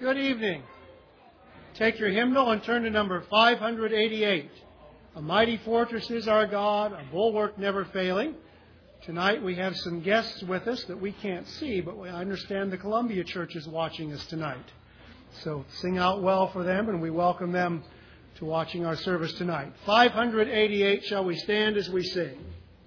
Good evening. Take your hymnal and turn to number 588. A mighty fortress is our God, a bulwark never failing. Tonight we have some guests with us that we can't see, but I understand the Columbia Church is watching us tonight. So sing out well for them, and we welcome them to watching our service tonight. 588, shall we stand as we sing?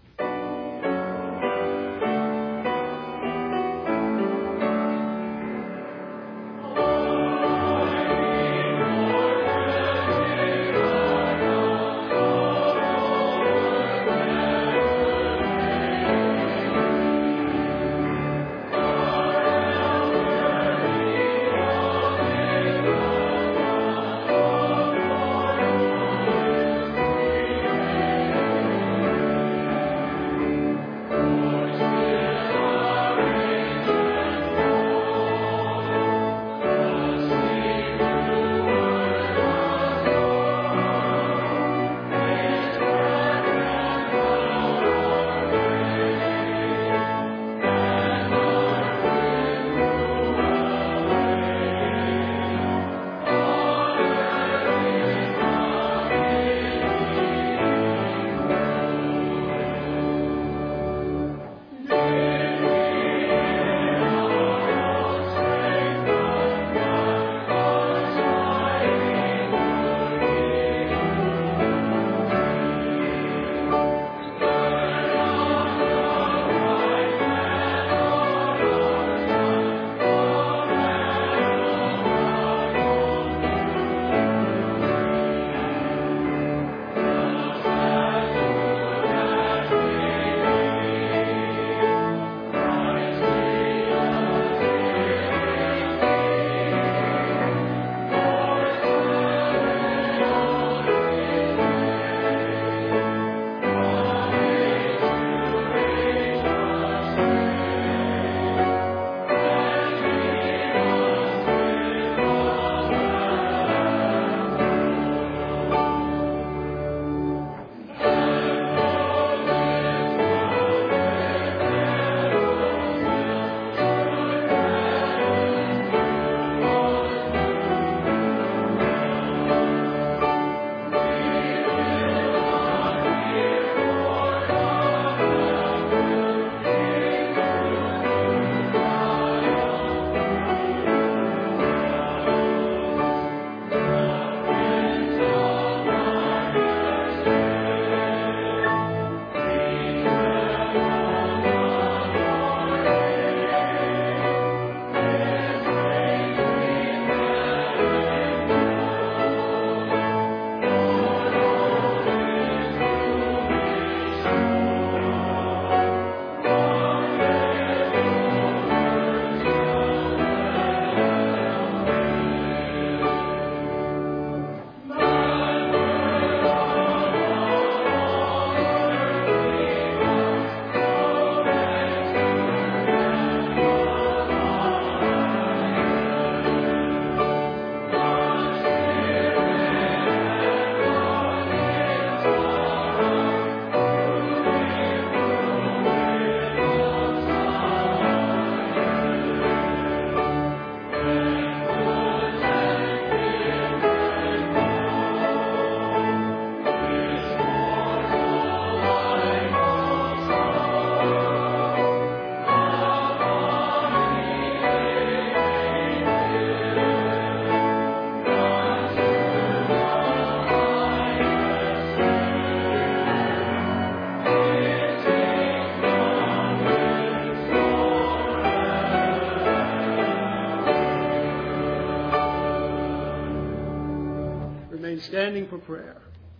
Standing for prayer.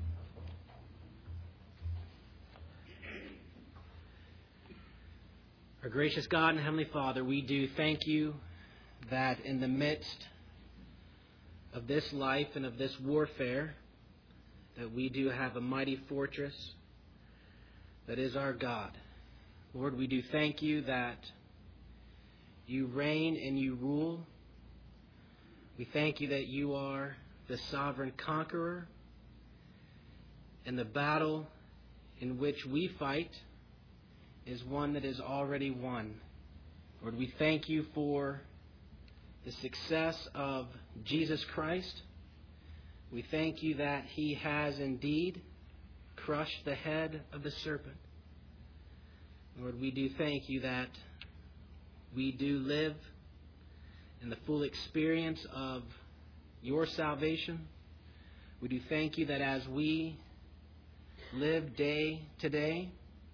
Our gracious God and Heavenly Father, we do thank you that in the midst of this life and of this warfare, that we do have a mighty fortress that is our God. Lord, we do thank you that you reign and you rule. We thank you that you are the sovereign conqueror, and the battle in which we fight is one that is already won. Lord, we thank you for the success of Jesus Christ. We thank you that He has indeed crushed the head of the serpent. Lord, we do thank you that we do live in the full experience of your salvation. We do thank you that as we live day to day,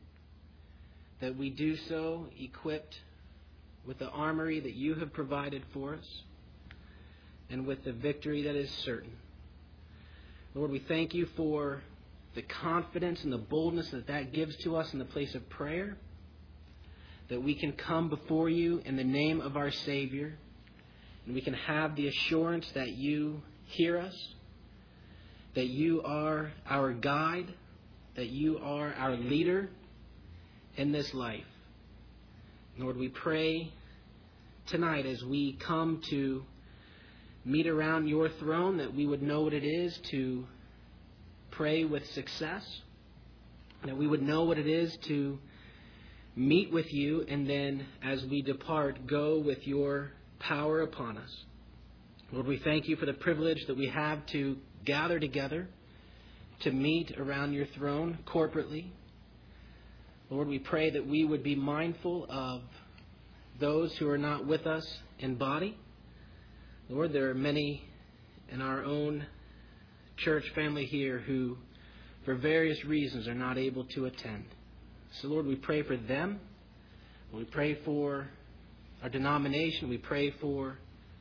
that we do so equipped with the armory that you have provided for us and with the victory that is certain. Lord, we thank you for the confidence and the boldness that that gives to us in the place of prayer, that we can come before you in the name of our Savior, and we can have the assurance that you hear us, that you are our guide, that you are our leader in this life. Lord, we pray tonight as we come to meet around your throne that we would know what it is to pray with success, that we would know what it is to meet with you, and then as we depart, go with your power upon us. Lord, we thank you for the privilege that we have to gather together to meet around your throne corporately. Lord, we pray that we would be mindful of those who are not with us in body. Lord, there are many in our own church family here who, for various reasons, are not able to attend. So, Lord, we pray for them. We pray for our denomination. We pray for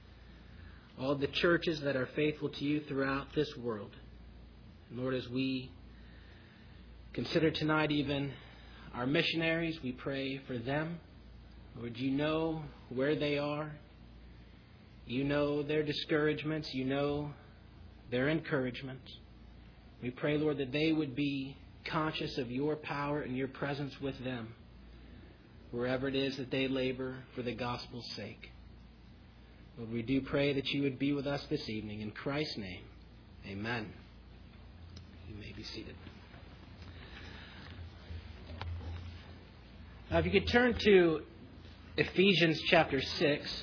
all the churches that are faithful to you throughout this world. And Lord, as we consider tonight even our missionaries, we pray for them. Lord, you know where they are. You know their discouragements. You know their encouragements. We pray, Lord, that they would be conscious of your power and your presence with them wherever it is that they labor for the gospel's sake. Lord, we do pray that you would be with us this evening. In Christ's name, amen. You may be seated. Now, if you could turn to Ephesians chapter 6.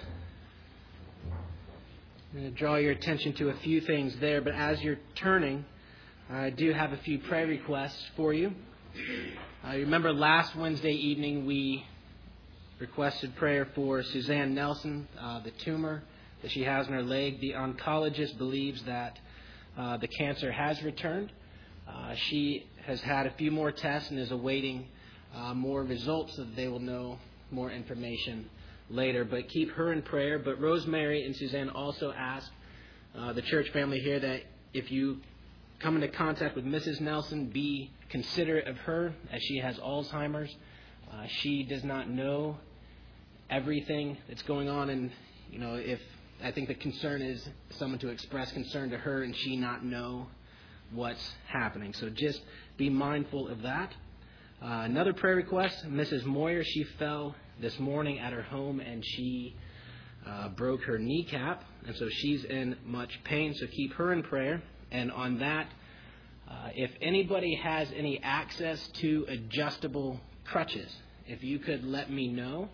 I'm going to draw your attention to a few things there, but as you're turning, I do have a few prayer requests for you. You remember last Wednesday evening we requested prayer for Suzanne Nelson, the tumor that she has in her leg. The oncologist believes that the cancer has returned. She has had a few more tests and is awaiting more results so that they will know more information later. But keep her in prayer. But Rosemary and Suzanne also asked the church family here that if you come into contact with Mrs. Nelson, be considerate of her as she has Alzheimer's. She does not know everything that's going on, and if I think the concern is someone to express concern to her and she not know what's happening. So just be mindful of that. Another prayer request, Mrs. Moyer, she fell this morning at her home and she broke her kneecap, and so she's in much pain, so keep her in prayer. And on that, if anybody has any access to adjustable crutches, if you could let me know,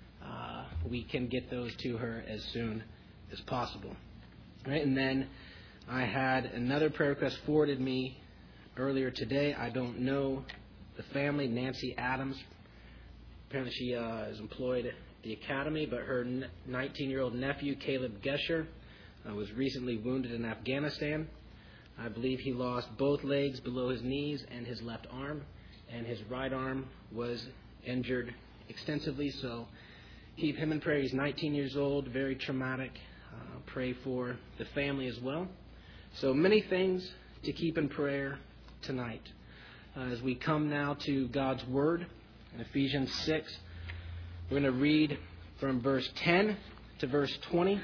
we can get those to her as soon as possible. All right, and then I had another prayer request forwarded me earlier today. I don't know the family, Nancy Adams. Apparently she is employed at the academy, but her 19-year-old nephew, Caleb Gesher, was recently wounded in Afghanistan. I believe he lost both legs below his knees and his left arm, and his right arm was injured extensively, so keep him in prayer. He's 19 years old, very traumatic. Pray for the family as well. So many things to keep in prayer tonight. As we come now to God's Word in Ephesians 6, we're going to read from verse 10 to verse 20.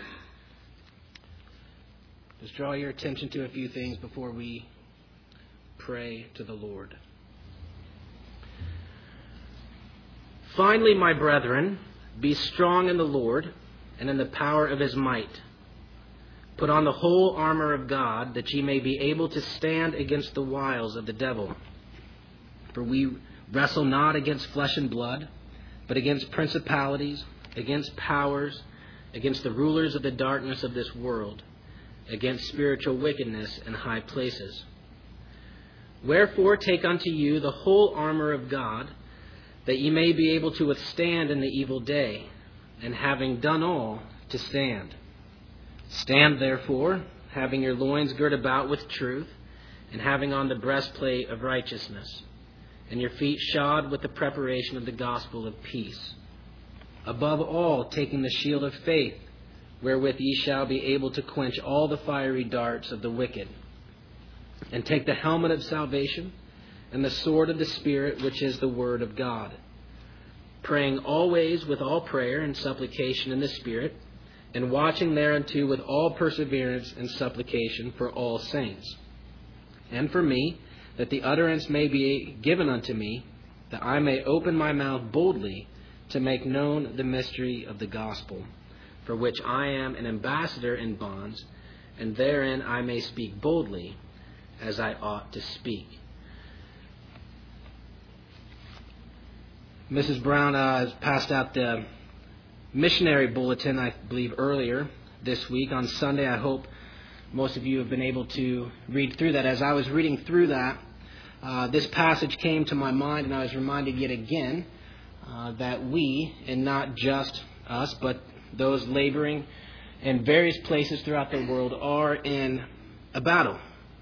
Just draw your attention to a few things before we pray to the Lord. Finally, my brethren, be strong in the Lord and in the power of his might. Put on the whole armor of God, that ye may be able to stand against the wiles of the devil. For we wrestle not against flesh and blood, but against principalities, against powers, against the rulers of the darkness of this world, against spiritual wickedness in high places. Wherefore take unto you the whole armor of God, that ye may be able to withstand in the evil day, and having done all, to stand. Stand therefore, having your loins girt about with truth, and having on the breastplate of righteousness, and your feet shod with the preparation of the gospel of peace. Above all, taking the shield of faith, wherewith ye shall be able to quench all the fiery darts of the wicked. And take the helmet of salvation, and the sword of the Spirit, which is the word of God. Praying always with all prayer and supplication in the Spirit, and watching thereunto with all perseverance and supplication for all saints. And for me, that the utterance may be given unto me, that I may open my mouth boldly to make known the mystery of the gospel, for which I am an ambassador in bonds, and therein I may speak boldly, as I ought to speak. Mrs. Brown has passed out the missionary bulletin, I believe, earlier this week. On Sunday, I hope most of you have been able to read through that. As I was reading through that, this passage came to my mind, and I was reminded yet again that we, and not just us, but those laboring in various places throughout the world, are in a battle.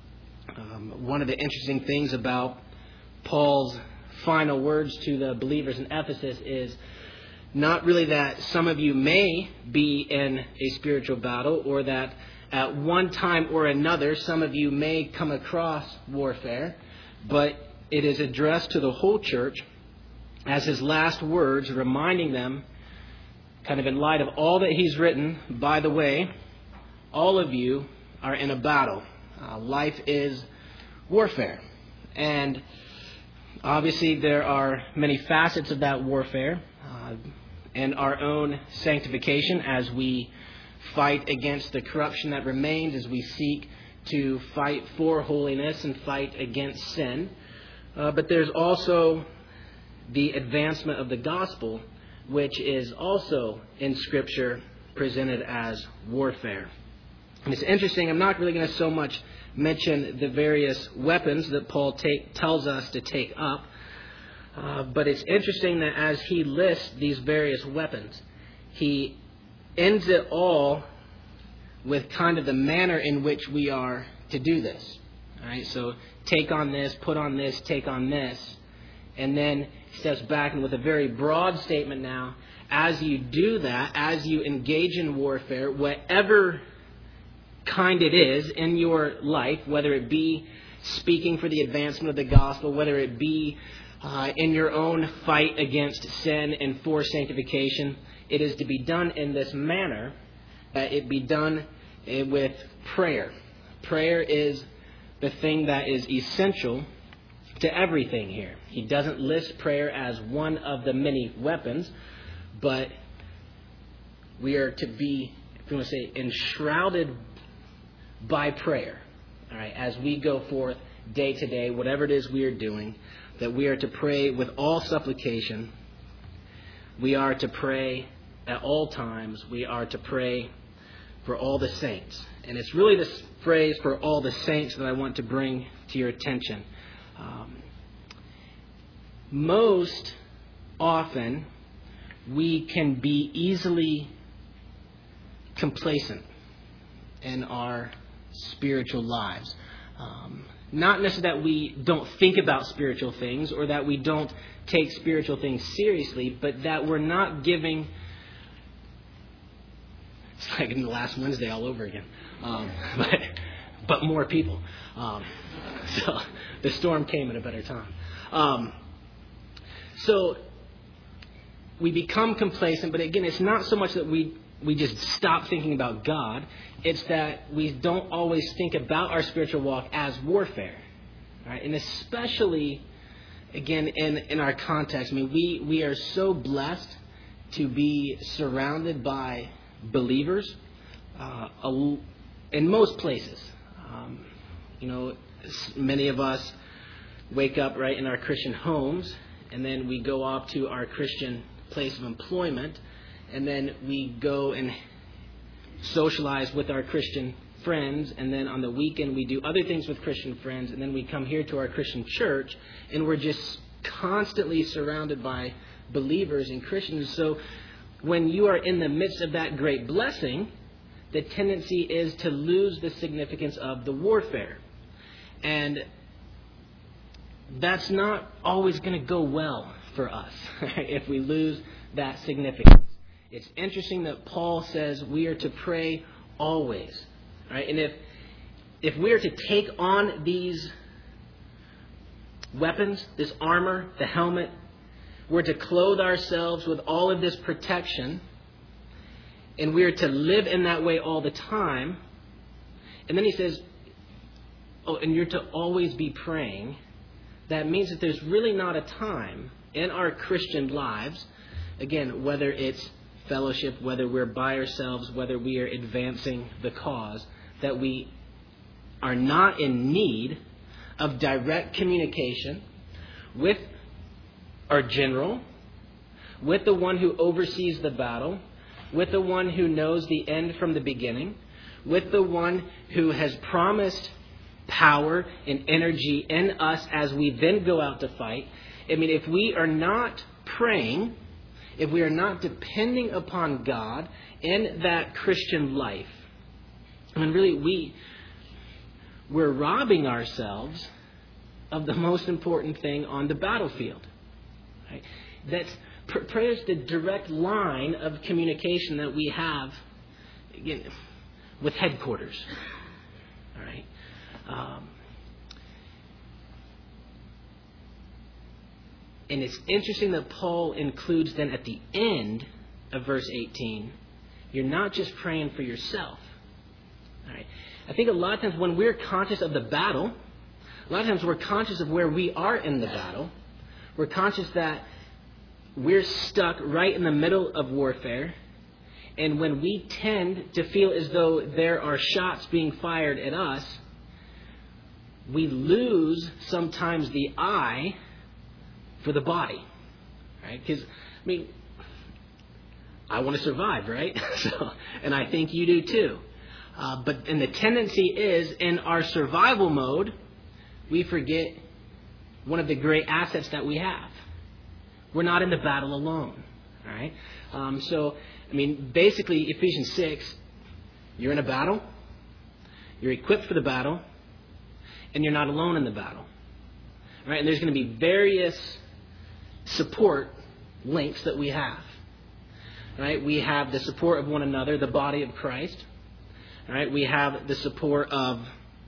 One of the interesting things about Paul's final words to the believers in Ephesus is not really that some of you may be in a spiritual battle, or that at one time or another some of you may come across warfare, but it is addressed to the whole church as his last words, reminding them, kind of in light of all that he's written, by the way, all of you are in a battle. Life is warfare. And obviously there are many facets of that warfare, and our own sanctification as we fight against the corruption that remains, as we seek to fight for holiness and fight against sin. But there's also the advancement of the gospel, which is also in Scripture presented as warfare. And it's interesting, I'm not really going to so much mention the various weapons that Paul tells us to take up, but it's interesting that as he lists these various weapons, he ends it all with kind of the manner in which we are to do this. All right, so take on this, put on this, take on this, and then he steps back and with a very broad statement now, as you do that, as you engage in warfare, whatever kind it is in your life, whether it be speaking for the advancement of the gospel, whether it be in your own fight against sin and for sanctification, it is to be done in this manner, that it be done with prayer. Prayer is the thing that is essential to everything here. He doesn't list prayer as one of the many weapons, but we are to be, if you want to say, enshrouded by prayer. All right, as we go forth day to day, whatever it is we are doing, that we are to pray with all supplication. We are to pray at all times. We are to pray for all the saints. And it's really this phrase, for all the saints, that I want to bring to your attention. Most often, we can be easily complacent in our spiritual lives. Not necessarily that we don't think about spiritual things or that we don't take spiritual things seriously, but that we're not giving... It's like in the last Wednesday all over again. But more people. So the storm came at a better time. So we become complacent, but again, it's not so much that we just stop thinking about God. It's that we don't always think about our spiritual walk as warfare. Right? And especially, again, in our context, I mean, we are so blessed to be surrounded by believers in most places. Many of us wake up right in our Christian homes, and then we go off to our Christian place of employment, and then we go and socialize with our Christian friends, and then on the weekend we do other things with Christian friends, and then we come here to our Christian church, and we're just constantly surrounded by believers and Christians. So when you are in the midst of that great blessing, the tendency is to lose the significance of the warfare. And that's not always going to go well for us if we lose that significance. It's interesting that Paul says we are to pray always. Right? And if we are to take on these weapons, this armor, the helmet, we're to clothe ourselves with all of this protection, and we are to live in that way all the time. And then he says, oh, and you're to always be praying. That means that there's really not a time in our Christian lives, again, whether it's fellowship, whether we're by ourselves, whether we are advancing the cause, that we are not in need of direct communication with our general, with the one who oversees the battle, with the one who knows the end from the beginning, with the one who has promised power and energy in us as we then go out to fight. I mean, if we are not praying, if we are not depending upon God in that Christian life, I mean, really, we're robbing ourselves of the most important thing on the battlefield. Right? That's prayer is the direct line of communication that we have, again, with headquarters. All right. And it's interesting that Paul includes then at the end of verse 18, you're not just praying for yourself. All right. I think a lot of times when we're conscious of the battle, a lot of times we're conscious of where we are in the battle. We're conscious that we're stuck right in the middle of warfare. And when we tend to feel as though there are shots being fired at us, we lose sometimes the eye for the body, right? Because, I mean, I want to survive, right? And I think you do too. And the tendency is, in our survival mode, we forget one of the great assets that we have. We're not in the battle alone, all right? Basically, Ephesians 6, you're in a battle, you're equipped for the battle, and you're not alone in the battle, right? And there's going to be various support links that we have, right? We have the support of one another, the body of Christ, right? We have the support of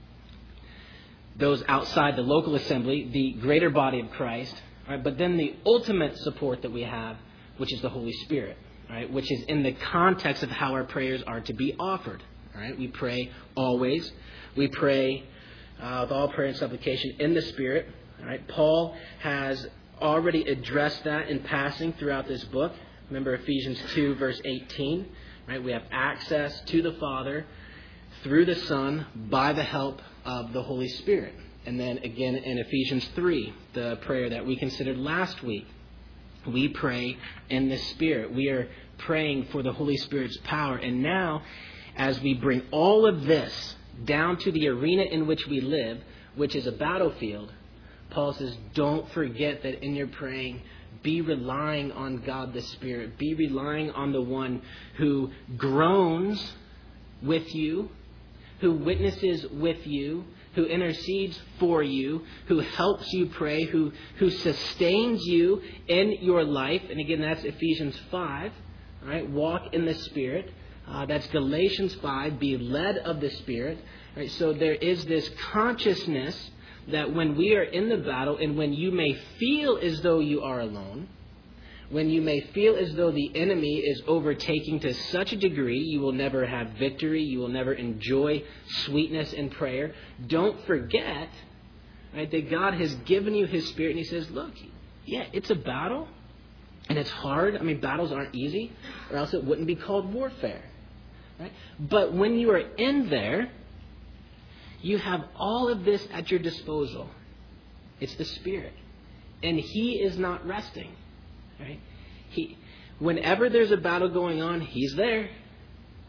those outside the local assembly, the greater body of Christ, right? But then the ultimate support that we have, which is the Holy Spirit, right? Which is in the context of how our prayers are to be offered, right? We pray always. We pray with all prayer and supplication in the Spirit, right? Paul has already addressed that in passing throughout this book. Remember Ephesians 2, verse 18, right? We have access to the Father through the Son by the help of the Holy Spirit. And then again in Ephesians 3, the prayer that we considered last week, we pray in the Spirit. We are praying for the Holy Spirit's power. And now, as we bring all of this down to the arena in which we live, which is a battlefield, Paul says, don't forget that in your praying, be relying on God the Spirit. Be relying on the one who groans with you, who witnesses with you, who intercedes for you, who helps you pray, who sustains you in your life. And again, that's Ephesians 5, right? Walk in the Spirit. That's Galatians 5, be led of the Spirit. Right? So there is this consciousness that when we are in the battle and when you may feel as though you are alone, when you may feel as though the enemy is overtaking to such a degree you will never have victory, you will never enjoy sweetness in prayer, don't forget, right, that God has given you His Spirit, and He says, look, yeah, it's a battle and it's hard. I mean, battles aren't easy, or else it wouldn't be called warfare. Right? But when you are in there, you have all of this at your disposal. It's the Spirit. And He is not resting. Right? Whenever there's a battle going on, He's there.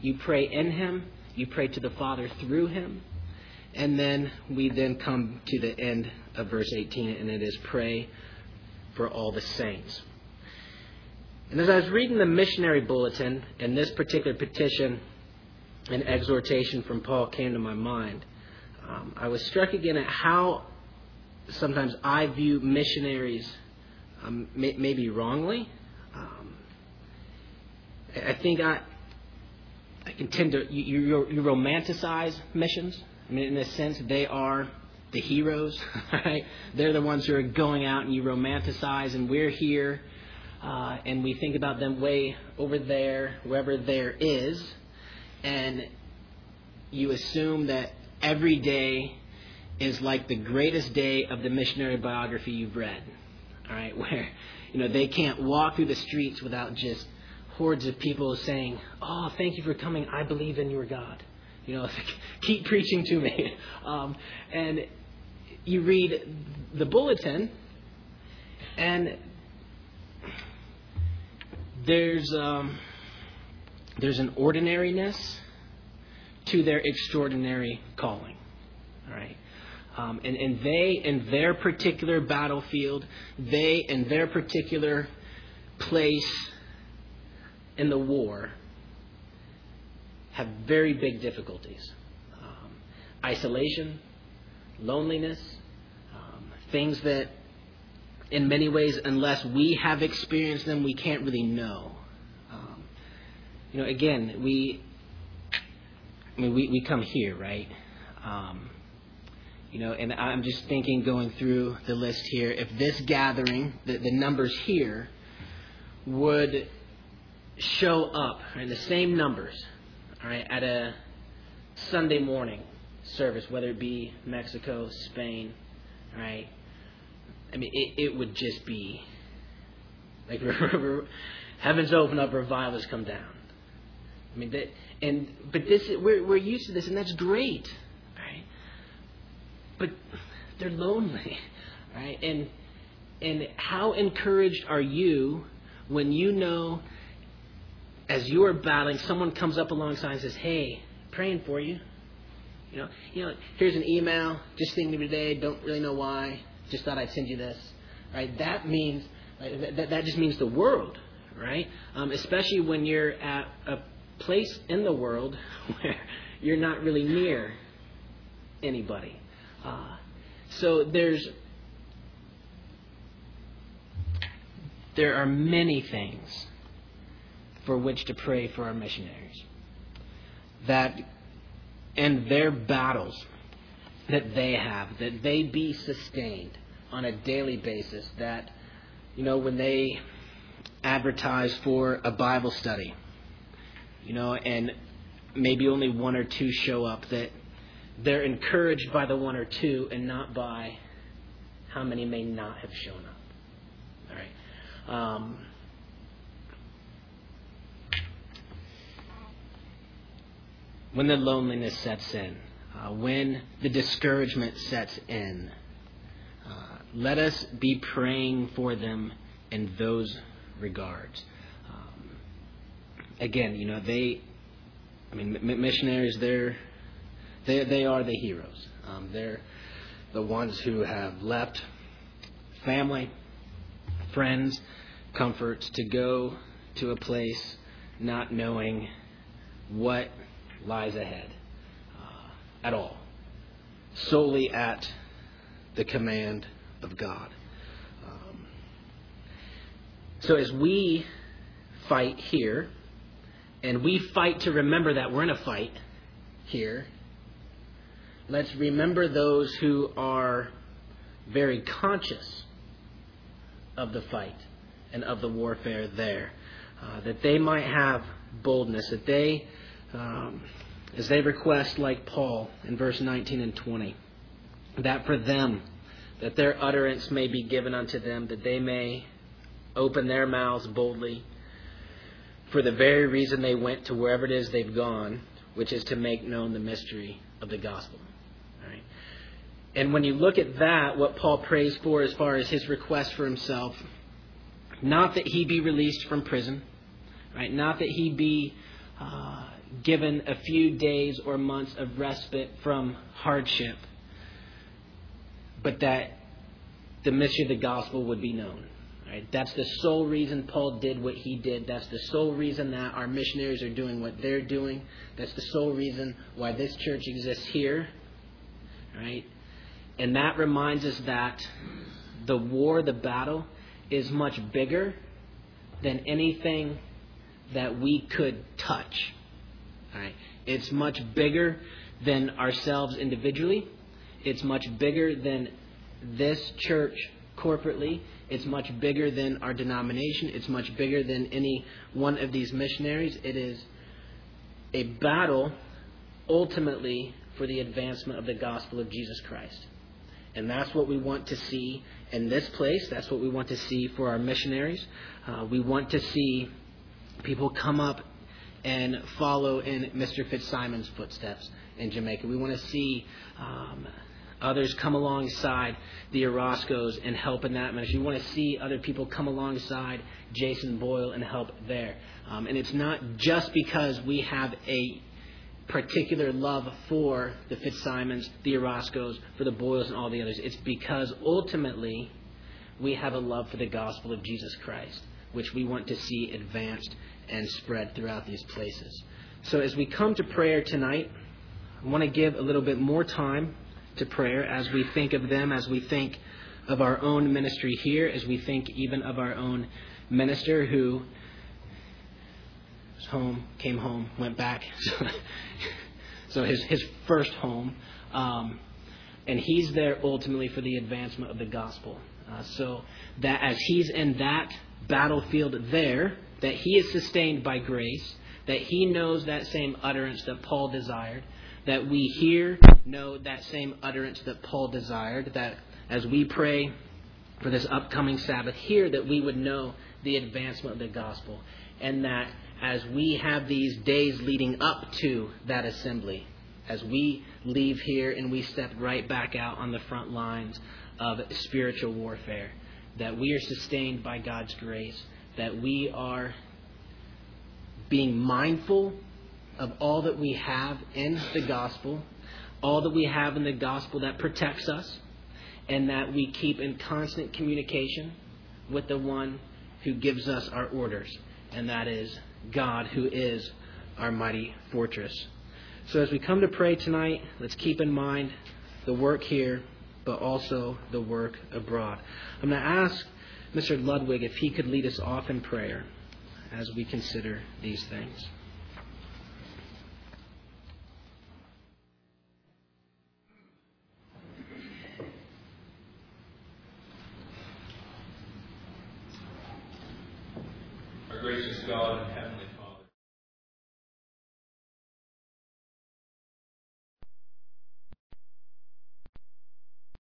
You pray in Him. You pray to the Father through Him. And then we then come to the end of verse 18, and it is pray for all the saints. And as I was reading the missionary bulletin, and this particular petition and exhortation from Paul came to my mind, I was struck again at how sometimes I view missionaries maybe wrongly. I think I can tend to you romanticize missions. I mean, in a sense, they are the heroes, right? They're the ones who are going out, and you romanticize, and we're here, and we think about them way over there, wherever there is, and you assume that every day is like the greatest day of the missionary biography you've read, all right? Where, they can't walk through the streets without just hordes of people saying, "Oh, thank you for coming. I believe in your God. Keep preaching to me." And you read the bulletin, and there's an ordinariness to their extraordinary calling. All right. And they, in their particular battlefield, they, in their particular place in the war, have very big difficulties. Isolation, loneliness, things that in many ways, unless we have experienced them, we can't really know. Again, we come here, right? And I'm just thinking, going through the list here, if this gathering, the numbers here, would show up, right, the same numbers, all right, at a Sunday morning service, whether it be Mexico, Spain, right? I mean, it would just be like heavens open up, revivals come down. I mean, but this we're used to this, and that's great, right? But they're lonely, right? And how encouraged are you when you know, as you are battling, someone comes up alongside and says, "Hey, praying for you. Here's an email. Just thinking today. Don't really know why. Just thought I'd send you this." Right? That means that just means the world, right? Especially when you're at a place in the world where you're not really near anybody. So there are many things for which to pray for our missionaries, that in their battles that they have, that they be sustained on a daily basis, that, when they advertise for a Bible study, and maybe only one or two show up, that they're encouraged by the one or two and not by how many may not have shown up. All right. When the loneliness sets in, when the discouragement sets in, let us be praying for them in those regards. Again, missionaries, they are the heroes. They're the ones who have left family, friends, comforts to go to a place not knowing what lies ahead at all, solely at the command of God. So as we fight here, and we fight to remember that we're in a fight here, let's remember those who are very conscious of the fight and of the warfare there, that they might have boldness, that they, as they request, like Paul in verse 19 and 20, that for them, that their utterance may be given unto them, that they may open their mouths boldly for the very reason they went to wherever it is they've gone, which is to make known the mystery of the gospel. All right? And when you look at that, what Paul prays for as far as his request for himself, not that he be released from prison, right? Not that he be given a few days or months of respite from hardship, but that the mystery of the gospel would be known. Right? That's the sole reason Paul did what he did. That's the sole reason that our missionaries are doing what they're doing. That's the sole reason why this church exists here. Right? And that reminds us that the war, the battle, is much bigger than anything that we could touch. Right? It's much bigger than ourselves individually. It's much bigger than this church corporately. It's much bigger than our denomination. It's much bigger than any one of these missionaries. It is a battle ultimately for the advancement of the gospel of Jesus Christ. And that's what we want to see in this place. That's what we want to see for our missionaries. We want to see people come up and follow in Mr. Fitzsimon's footsteps in Jamaica. We want to see others come alongside the Orozcos and help in that ministry. We want to see other people come alongside Jason Boyle and help there. And it's not just because we have a particular love for the Fitzsimons, the Orozcos, for the Boyles and all the others. It's because ultimately we have a love for the gospel of Jesus Christ, which we want to see advanced and spread throughout these places. So as we come to prayer tonight, I want to give a little bit more time to prayer as we think of them, as we think of our own ministry here, as we think even of our own minister who was home, came home, went back. So his first home. And he's there ultimately for the advancement of the gospel. So that as he's in that battlefield there, that he is sustained by grace, that he knows that same utterance that Paul desired, that we here know that same utterance that Paul desired, that as we pray for this upcoming Sabbath here, that we would know the advancement of the gospel, and that as we have these days leading up to that assembly, as we leave here and we step right back out on the front lines of spiritual warfare, that we are sustained by God's grace, that we are being mindful of all that we have in the gospel, all that we have in the gospel that protects us, and that we keep in constant communication with the one who gives us our orders, and that is God, who is our mighty fortress. So as we come to pray tonight, let's keep in mind the work here, but also the work abroad. I'm going to ask Mr. Ludwig if he could lead us off in prayer as we consider these things. Our gracious God,